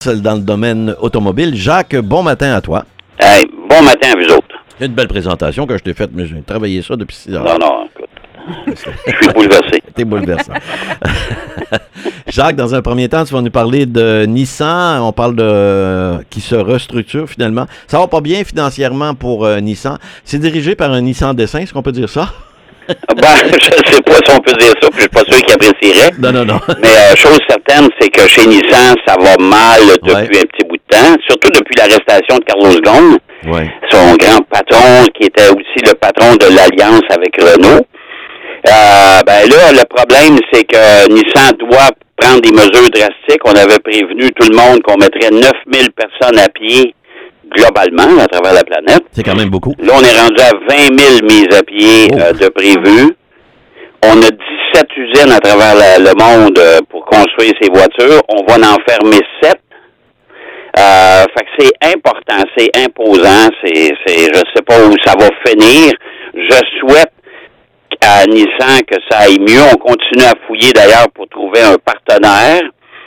Dans le domaine automobile. Jacques, bon matin à toi. Hey, bon matin à vous autres. C'est une belle présentation que je t'ai faite, mais j'ai travaillé ça depuis 6 heures. Non, écoute. Je suis bouleversé. T'es bouleversant. Jacques, dans un premier temps, tu vas nous parler de Nissan. On parle de qui se restructure finalement. Ça va pas bien financièrement pour Nissan. C'est dirigé par un Nissan Dessin, est-ce qu'on peut dire ça? Je sais pas si on peut dire ça, puis je suis pas sûr qu'il apprécierait. Non. Mais chose certaine, c'est que chez Nissan, ça va mal depuis un petit bout de temps, surtout depuis l'arrestation de Carlos Ghosn, son grand patron, qui était aussi le patron de l'alliance avec Renault. Là, le problème, c'est que Nissan doit prendre des mesures drastiques. On avait prévenu tout le monde qu'on mettrait 9000 personnes à pied globalement à travers la planète. C'est quand même beaucoup. Là, on est rendu à 20 000 mises à pied de prévues. On a 17 usines à travers le monde pour construire ces voitures. On va en fermer 7. Fait que c'est important, c'est imposant. Je sais pas où ça va finir. Je souhaite à Nissan que ça aille mieux. On continue à fouiller d'ailleurs pour trouver un partenaire.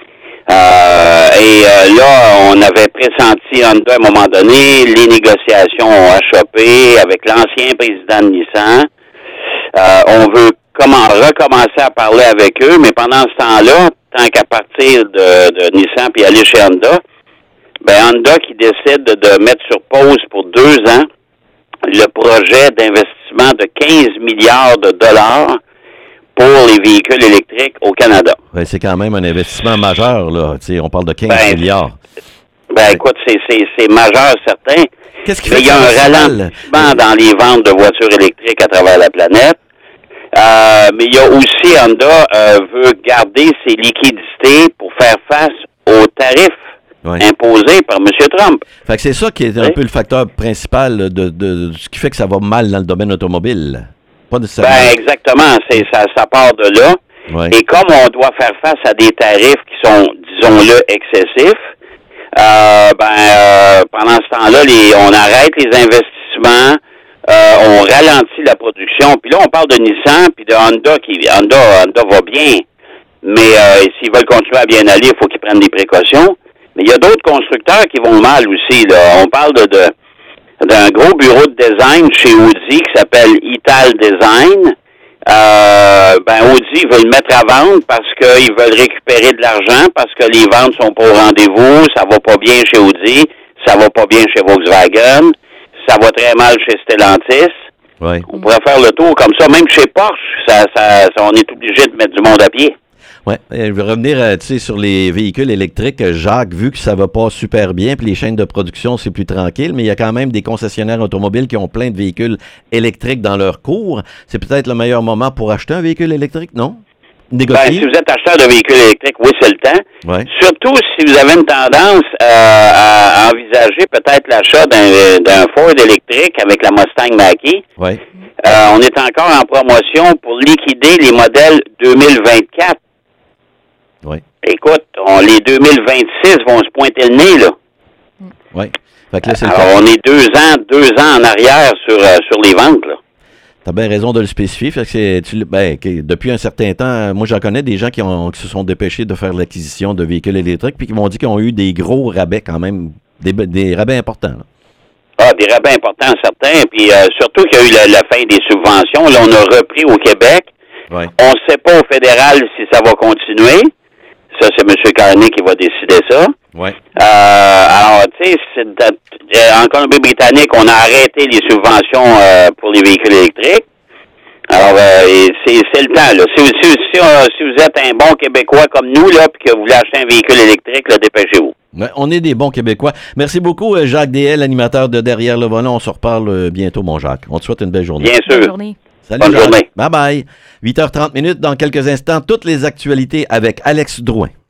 Là, on avait pressenti Honda à un moment donné, les négociations ont achoppé avec l'ancien président de Nissan. On veut recommencer à parler avec eux, mais pendant ce temps-là, tant qu'à partir de Nissan puis aller chez Honda, Honda qui décide de mettre sur pause pour 2 ans le projet d'investissement de 15 milliards de dollars pour les véhicules électriques au Canada. Ouais, c'est quand même un investissement majeur, là. T'sais, on parle de 15 milliards. Écoute, c'est majeur, certain. Qu'est-ce qui fait il y a un ralentissement dans les ventes de voitures électriques à travers la planète. Mais il y a aussi, Honda veut garder ses liquidités pour faire face aux tarifs imposés par M. Trump. Fait que c'est ça qui est un peu le facteur principal de ce qui fait que ça va mal dans le domaine automobile. Exactement. Ça part de là. Ouais. Et comme on doit faire face à des tarifs qui sont, disons-le, excessifs, pendant ce temps-là, on arrête les investissements, on ralentit la production. Puis là, on parle de Nissan puis de Honda. Honda va bien. Mais s'ils veulent continuer à bien aller, il faut qu'ils prennent des précautions. Mais il y a d'autres constructeurs qui vont mal aussi, là. On parle d'un gros bureau de design chez Audi qui s'appelle Ital Design. Audi veut le mettre à vendre parce qu'ils veulent récupérer de l'argent, parce que les ventes sont pas au rendez-vous, ça va pas bien chez Audi, ça va pas bien chez Volkswagen, ça va très mal chez Stellantis. Ouais. On pourrait faire le tour comme ça, même chez Porsche, on est obligé de mettre du monde à pied. Oui, je vais revenir sur les véhicules électriques. Jacques, vu que ça va pas super bien, puis les chaînes de production, c'est plus tranquille, mais il y a quand même des concessionnaires automobiles qui ont plein de véhicules électriques dans leur cours. C'est peut-être le meilleur moment pour acheter un véhicule électrique, non? Si vous êtes acheteur de véhicules électriques, oui, c'est le temps. Ouais. Surtout si vous avez une tendance à envisager peut-être l'achat d'un Ford électrique avec la Mustang Mach-E. Ouais. On est encore en promotion pour liquider les modèles 2024. Oui. Écoute, les 2026 vont se pointer le nez, là. Oui. Fait que là, c'est alors, on est 2 ans en arrière sur les ventes, là. T'as bien raison de le spécifier. Fait que depuis un certain temps, moi, j'en connais des gens qui se sont dépêchés de faire l'acquisition de véhicules électriques puis qui m'ont dit qu'ils ont eu des gros rabais quand même, des rabais importants, là. Des rabais importants, certains. Puis surtout qu'il y a eu la fin des subventions. Là, on a repris au Québec. Ouais. On ne sait pas au fédéral si ça va continuer. Ça, c'est M. Carney qui va décider ça. Ouais. Alors, tu sais, en Colombie-Britannique, on a arrêté les subventions pour les véhicules électriques. Alors, c'est le temps, là. Si vous êtes un bon Québécois comme nous, là, puis que vous voulez acheter un véhicule électrique, là, dépêchez-vous. Ouais, on est des bons Québécois. Merci beaucoup, Jacques DL, animateur de Derrière le volant. On se reparle bientôt, mon Jacques. On te souhaite une belle journée. Bien sûr. Bonne journée. Salut, bonne journée. Bye-bye. 8h30 dans quelques instants. Toutes les actualités avec Alex Drouin.